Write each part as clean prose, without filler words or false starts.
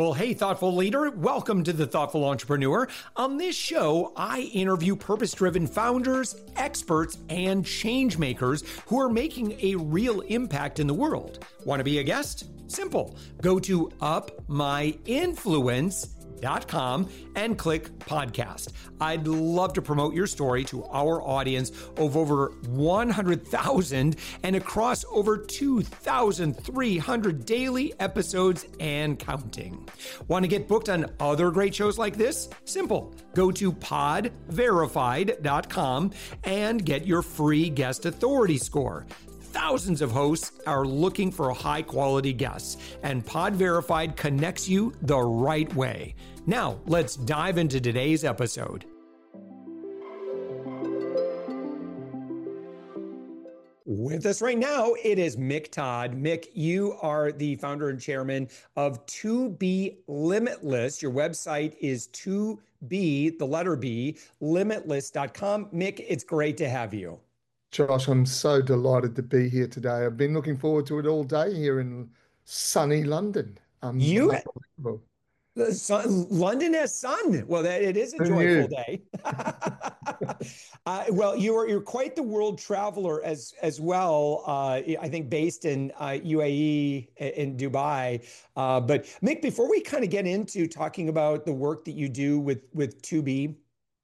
Well, hey, thoughtful leader, welcome to the Thoughtful Entrepreneur. On this show, I interview purpose driven founders, experts, and change makers who are making a real impact in the world. Want to be a guest? Simple. Go to upmyinfluence.com and click podcast. I'd love to promote your story to our audience of over 100,000 and across over 2,300 daily episodes and counting. Want to get booked on other great shows like this? Simple. Go to podverified.com and get your free guest authority score. Thousands of hosts are looking for high quality guests, and Pod Verified connects you the right way. Now, let's dive into today's episode. With us right now, it is Mick Todd. Mick, you are the founder and chairman of 2B Limitless. Your website is 2B, the letter B, limitless.com. Mick, it's great to have you. Josh, I'm so delighted to be here today. I've been looking forward to it all day here in sunny London. You, Unbelievable. the sun, London has sun. Well, it is a Who joyful knew? day. Well, you're quite the world traveler as well. I think based in UAE in Dubai. But Mick, before we kind of get into talking about the work that you do with 2B.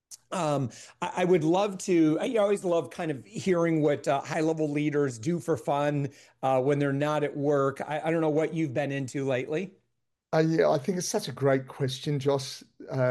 I would love to. I always love kind of hearing what high level leaders do for fun when they're not at work. I don't know what you've been into lately. Yeah, I think it's such a great question, Josh.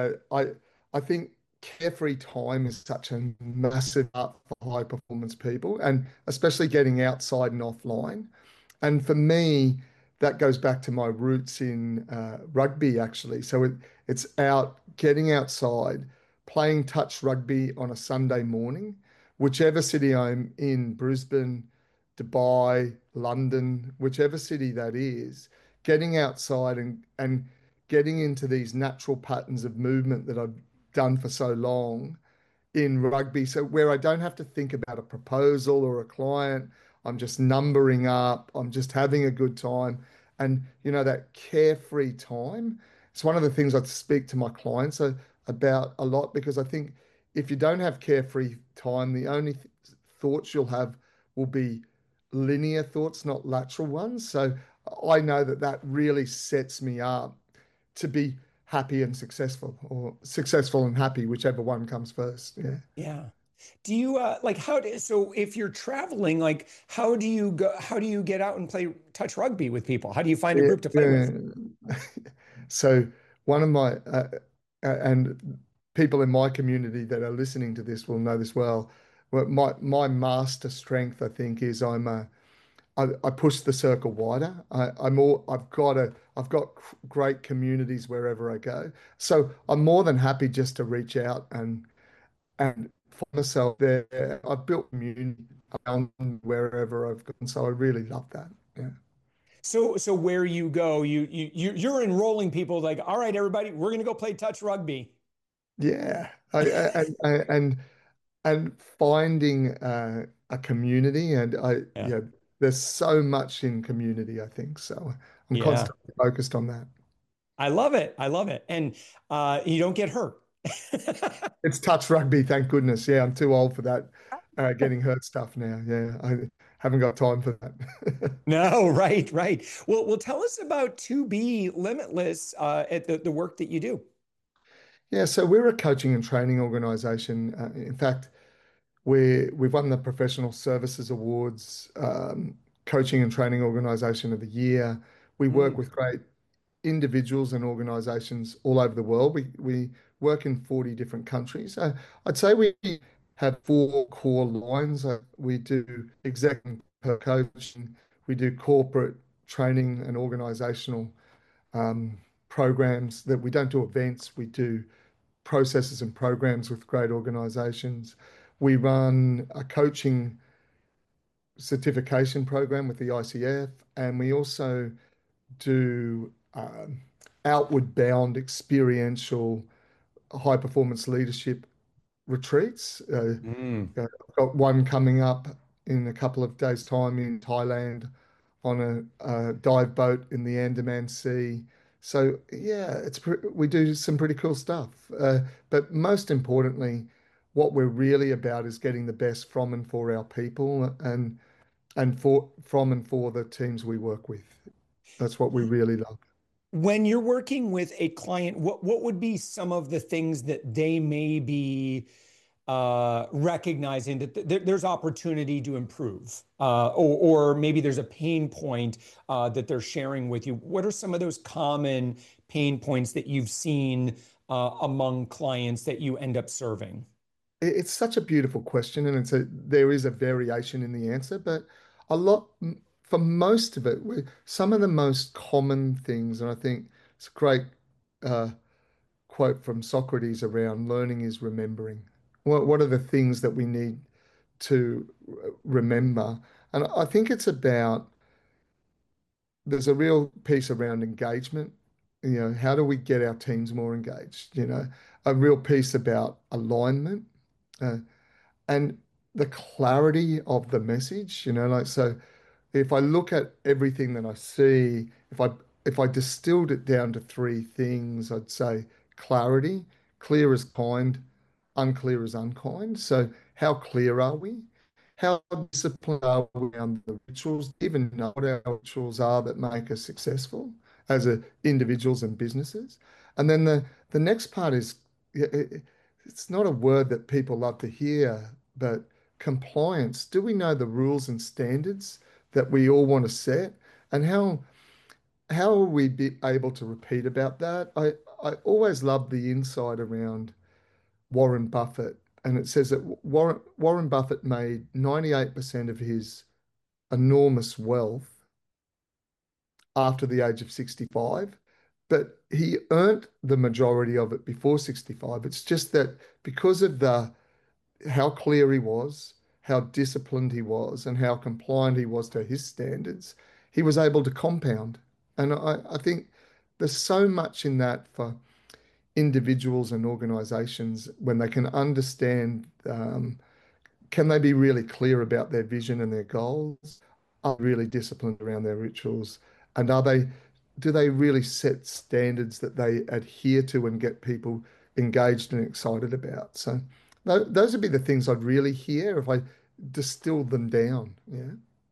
I think carefree time is such a massive up for high performance people, and especially getting outside and offline. And for me, that goes back to my roots in rugby, actually. It's out, getting outside, playing touch rugby on a Sunday morning, whichever city I'm in, Brisbane, Dubai, London, whichever city that is, getting outside and getting into these natural patterns of movement that I've done for so long in rugby. So where I don't have to think about a proposal or a client, I'm just numbering up, I'm just having a good time. And that carefree time, it's one of the things I speak to my clients about a lot, because I think if you don't have carefree time, the only thoughts you'll have will be linear thoughts, not lateral ones. So I know that really sets me up to be happy and successful, or successful and happy, whichever one comes first. Yeah. Yeah. Do you like so if you're traveling, like how do you go, how do you get out and play touch rugby with people? How do you find a Yeah. group to play with? Yeah. So one of my and people in my community that are listening to this will know this well. But my master strength, I think, is I push the circle wider. I've got great communities wherever I go. So I'm more than happy just to reach out and find myself there. I've built community around wherever I've gone. So I really love that. Yeah. So where you go, you're enrolling people like, all right, everybody, we're gonna go play touch rugby. Yeah. And finding a community, and Yeah. there's so much in community, I think. So I'm Yeah. constantly focused on that. I love it. I love it. And you don't get hurt. It's touch rugby, thank goodness. Yeah, I'm too old for that getting hurt stuff now. Yeah, I haven't got time for that. No, right, right. Well, tell us about 2B Limitless at the work that you do. Yeah, so we're a coaching and training organization. In fact, we've won the Professional Services Awards, Coaching and Training Organization of the Year. We work Mm, with great individuals and organizations all over the world. We work in 40 different countries. I'd say we have four core lines. We do executive coaching, we do corporate training and organizational um, programs. That we don't do events, we do processes and programs with great organizations. We run a coaching certification program with the ICF, and we also do outward bound experiential high performance leadership retreats. mm. I've got one coming up in a couple of days' time in Thailand on a dive boat in the Andaman Sea. So yeah, we do some pretty cool stuff. But most importantly, what we're really about is getting the best from and for our people and for from and for the teams we work with. That's what we really love. When you're working with a client, what would be some of the things that they may be recognizing that there's opportunity to improve, or maybe there's a pain point that they're sharing with you? What are some of those common pain points that you've seen among clients that you end up serving? It's such a beautiful question, and there is a variation in the answer, but a lot for most of it, some of the most common things, and I think it's a great uh, quote from Socrates around learning is remembering. What are the things that we need to remember? And I think it's about there's a real piece around engagement. How do we get our teams more engaged? A real piece about alignment. Uh, and the clarity of the message, like so if I look at everything that I see, if I distilled it down to three things, I'd say clarity, clear as kind, unclear as unkind. So how clear are we? How disciplined are we around the rituals? Even know what our rituals are that make us successful as individuals and businesses. And then the next part is it's not a word that people love to hear, but compliance. Do we know the rules and standards that we all want to set? And how are we able to repeat about that? I always love the insight around Warren Buffett, and it says that Warren Buffett made 98% of his enormous wealth after the age of 65, but he earned the majority of it before 65. It's just that because of the how clear he was, how disciplined he was, and how compliant he was to his standards, he was able to compound. And I think there's so much in that for individuals and organizations when they can understand, can they be really clear about their vision and their goals? Are they really disciplined around their rituals? And do they really set standards that they adhere to and get people engaged and excited about? So those would be the things I'd really hear if I distilled them down. Yeah.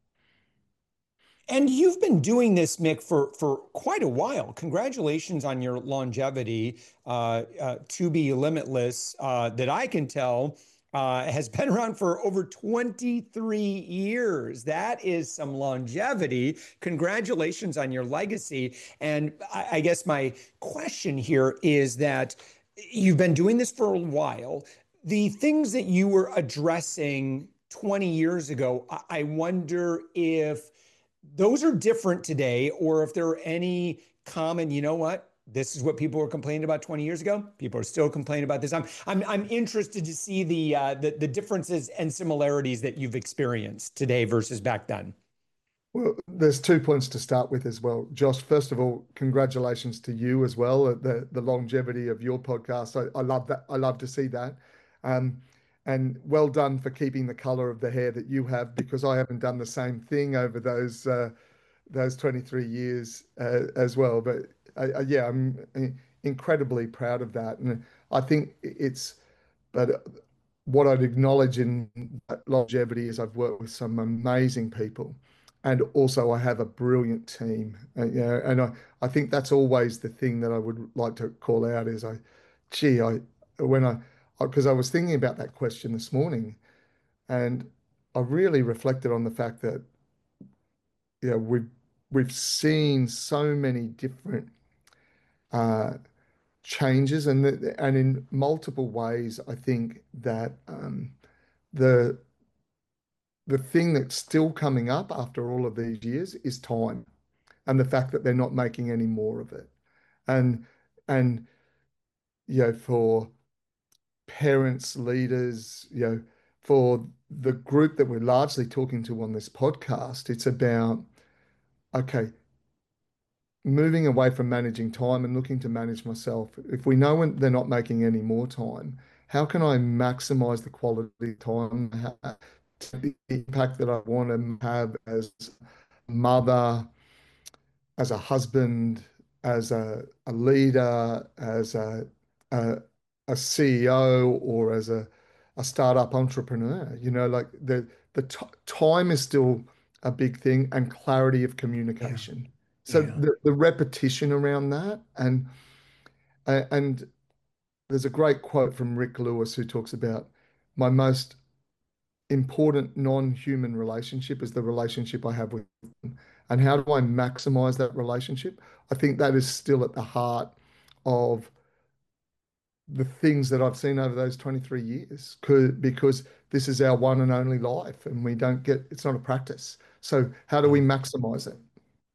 And you've been doing this, Mick, for quite a while. Congratulations on your longevity. To Be Limitless, that I can tell, has been around for over 23 years. That is some longevity. Congratulations on your legacy. And I guess my question here is that you've been doing this for a while. The things that you were addressing 20 years ago, I wonder if those are different today, or if there are any common, you know what? This is what people were complaining about 20 years ago. People are still complaining about this. I'm interested to see the differences and similarities that you've experienced today versus back then. Well, there's 2 points to start with as well. Josh, first of all, congratulations to you as well at the longevity of your podcast. I love that. I love to see that. Um, and well done for keeping the color of the hair that you have, because I haven't done the same thing over those 23 years as well. But yeah, I'm incredibly proud of that. And I think but what I'd acknowledge in that longevity is I've worked with some amazing people. And also, I have a brilliant team. And I think that's always the thing that I would like to call out is gee, when because I was thinking about that question this morning, and I really reflected on the fact that, we've seen so many different uh, changes, and in multiple ways. I think that the the thing that's still coming up after all of these years is time, and the fact that they're not making any more of it. And and for parents, leaders, for the group that we're largely talking to on this podcast, it's about, okay, moving away from managing time and looking to manage myself. If we know when they're not making any more time, how can I maximize the quality of time, the impact that I want to have as a mother, as a husband, as a leader, as a, a CEO, or as a startup entrepreneur. You know, like the time is still a big thing, and clarity of Yeah. communication. So Yeah. the repetition around that, and there's a great quote from Rick Lewis who talks about my most important non-human relationship is the relationship I have with them. And how do I maximize that relationship? I think that is still at the heart of the things that I've seen over those 23 years, because this is our one and only life and we don't get, it's not a practice. So how do we Yeah. maximize it?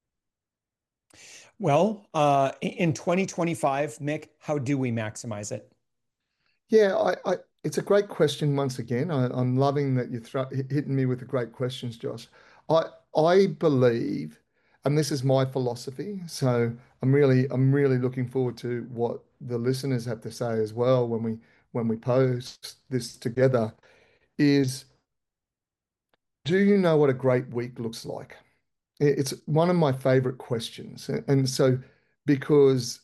Well, in 2025, Mick, how do we maximize it? Yeah, it's a great question once again. I'm loving that you're hitting me with the great questions, Josh. I, I believe, and this is my philosophy, so I'm really looking forward to what the listeners have to say as well when we post this together, is do you know what a great week looks like? It's one of my favorite questions. And so because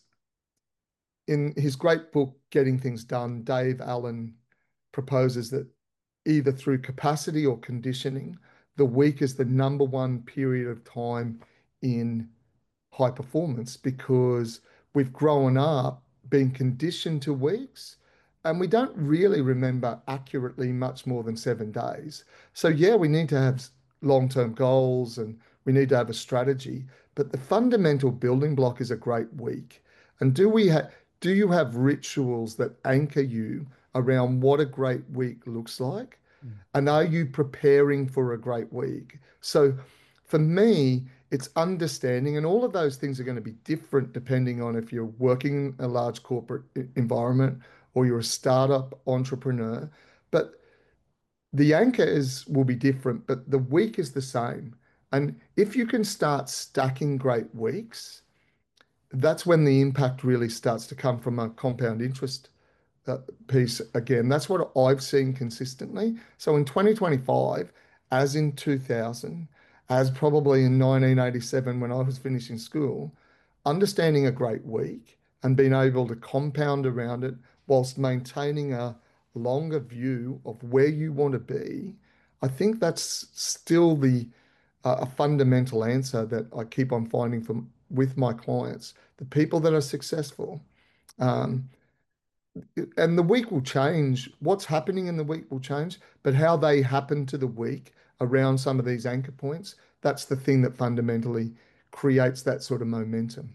in his great book, Getting Things Done, Dave Allen proposes that either through capacity or conditioning, the week is the number one period of time in high performance because we've grown up being conditioned to weeks and we don't really remember accurately much more than 7 days. So, yeah, we need to have long-term goals and we need to have a strategy, but the fundamental building block is a great week. And do you have rituals that anchor you around what a great week looks like? Mm. And are you preparing for a great week? So for me, it's understanding, and all of those things are going to be different depending on if you're working in a large corporate environment or you're a startup entrepreneur. But the anchor is will be different, but the week is the same. And if you can start stacking great weeks, that's when the impact really starts to come from a compound interest uh, piece again. That's what I've seen consistently. So in 2025, as in 2000, as probably in 1987 when I was finishing school, understanding a great week and being able to compound around it whilst maintaining a longer view of where you want to be, I think that's still the a fundamental answer that I keep on finding from with my clients. The people that are successful, um, and the week will change. What's happening in the week will change, but how they happen to the week around some of these anchor points, that's the thing that fundamentally creates that sort of momentum.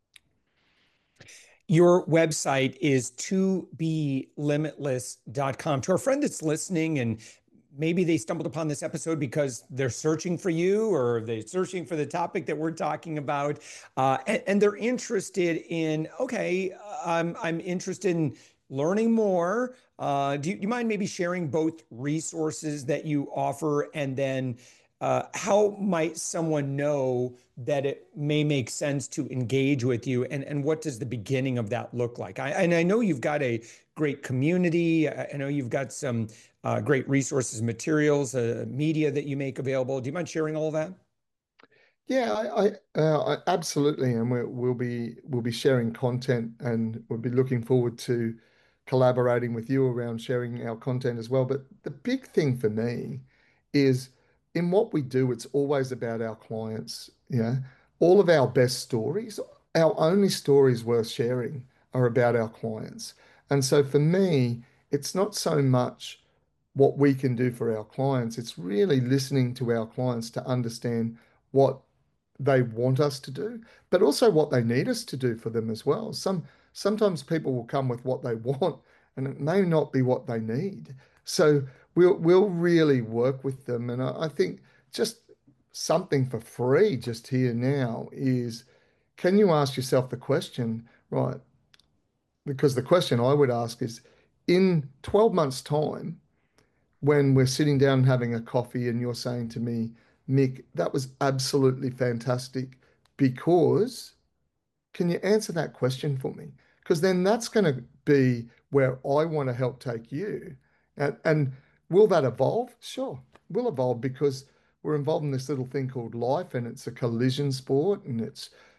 Your website is to be limitless.com. To our friend that's listening, and maybe they stumbled upon this episode because they're searching for you or they're searching for the topic that we're talking about, and they're interested in, okay, I'm interested in learning more. Do you mind maybe sharing both resources that you offer and then how might someone know that it may make sense to engage with you and what does the beginning of that look like? And I know you've got a great community. I know you've got some great resources, materials, media that you make available. Do you mind sharing all of that? Yeah, absolutely, and we'll be sharing content, and we'll be looking forward to collaborating with you around sharing our content as well. But the big thing for me is in what we do, it's always about our clients. Yeah, all of our best stories, our only stories worth sharing are about our clients. And so for me, it's not so much what we can do for our clients, it's really listening to our clients to understand what they want us to do, but also what they need us to do for them as well. Sometimes people will come with what they want, and it may not be what they need. So we'll really work with them. And I think just something for free just here now is, can you ask yourself the question, right? Because the question I would ask is, in 12 months' time, when we're sitting down having a coffee and you're saying to me, Mick, that was absolutely fantastic because can you answer that question for me? Because then that's going to be where I want to help take you. And will that evolve? Sure, will evolve because we're involved in this little thing called life and it's a collision sport and it's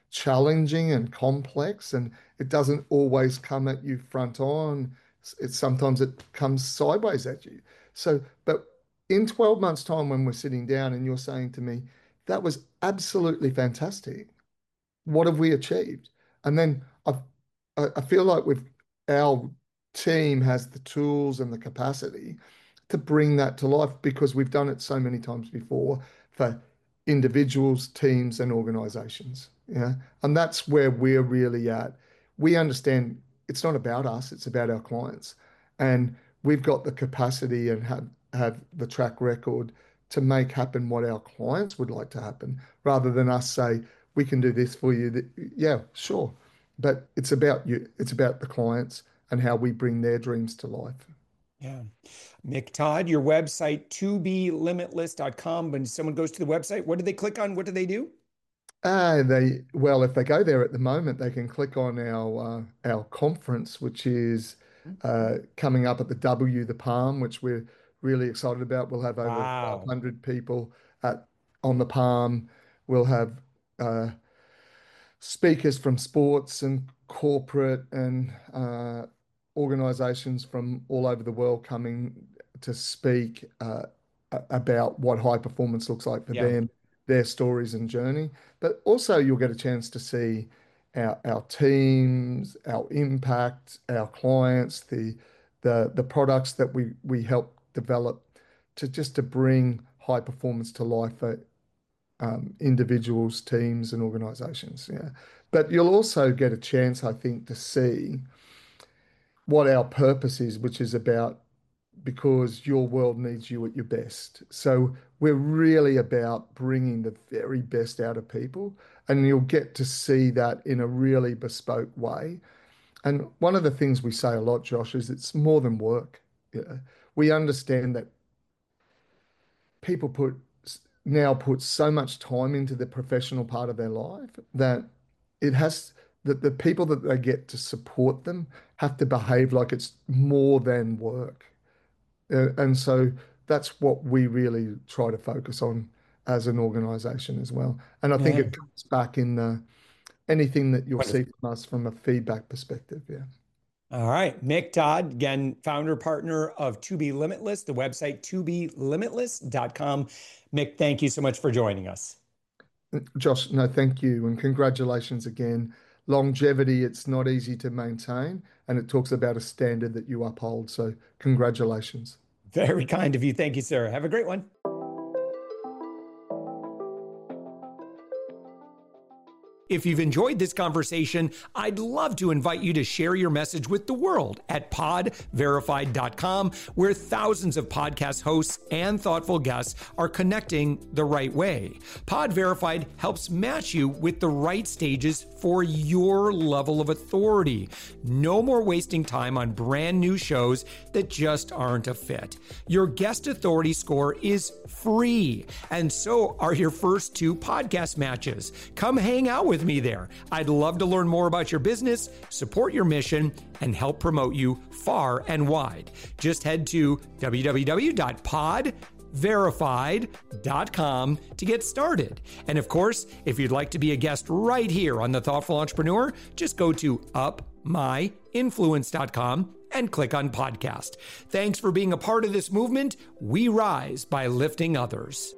challenging and complex, and it doesn't always come at you front on. Sometimes it comes sideways at you. So, but in 12 months' time, when we're sitting down and you're saying to me, that was absolutely fantastic. What have we achieved? And then I feel like our team has the tools and the capacity to bring that to life because we've done it so many times before for individuals, teams, and organizations. Yeah. And that's where we're really at. We understand it's not about us, it's about our clients. And we've got the capacity and have the track record to make happen what our clients would like to happen rather than us say, we can do this for you. Yeah, sure. But it's about you, it's about the clients and how we bring their dreams to life. Yeah. Mick Todd, your website, tobelimitless.com. When someone goes to the website, what do they click on? What do they do? Well, if they go there at the moment, they can click on our conference, which is coming up at the the Palm, which we're really excited about. We'll have over Wow. 500 people on the Palm. We'll have speakers from sports and corporate and organizations from all over the world coming to speak about what high performance looks like for Yeah. them, their stories and journey. But also, you'll get a chance to see our teams, our impact, our clients, the products that we help develop to bring high performance to life for individuals, teams, and organizations. Yeah. But you'll also get a chance, I think, to see what our purpose is, which is about because your world needs you at your best. So we're really about bringing the very best out of people, and you'll get to see that in a really bespoke way. And one of the things we say a lot, Josh, is it's more than work. Yeah. We understand that people now put so much time into the professional part of their life that it has that the people that they get to support them have to behave like it's more than work. And so that's what we really try to focus on as an organization as well. And I think Yeah. it comes back in anything that you'll see Wonderful. from us from a feedback perspective. Yeah. All right. Mick Todd, again, founder, partner of To Be Limitless, the website, tobelimitless.com. Mick, thank you so much for joining us. Josh, no, thank you. And congratulations again. Longevity, it's not easy to maintain, and it talks about a standard that you uphold. So, congratulations. Very kind of you. Thank you, sir. Have a great one. If you've enjoyed this conversation, I'd love to invite you to share your message with the world at podverified.com, where thousands of podcast hosts and thoughtful guests are connecting the right way. Pod Verified helps match you with the right stages for your level of authority. No more wasting time on brand new shows that just aren't a fit. Your guest authority score is free, and so are your first 2 podcast matches. Come hang out with me there. I'd love to learn more about your business, support your mission, and help promote you far and wide. Just head to www.podverified.com to get started. And of course, if you'd like to be a guest right here on The Thoughtful Entrepreneur, just go to upmyinfluence.com and click on podcast. Thanks for being a part of this movement. We rise by lifting others.